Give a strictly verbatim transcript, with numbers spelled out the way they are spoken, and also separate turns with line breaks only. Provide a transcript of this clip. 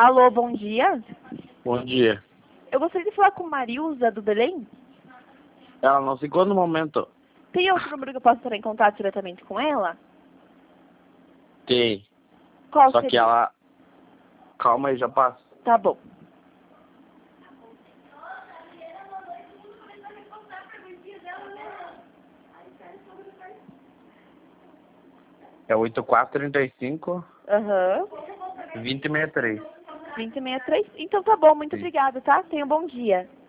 Alô, bom dia.
Bom dia.
Eu gostaria de falar com Marilza do Belém.
Ela não se encontra no momento.
Tem outro número que eu posso entrar em contato diretamente com ela?
Tem.
Qual
Só que
seria?
ela... Calma aí, já passa.
Tá bom.
É oito quatro três cinco,
Aham.
vinte e sessenta e três.
vinte e sessenta e três. Então tá bom, muito
Sim.
obrigada, tá? Tenha um bom dia.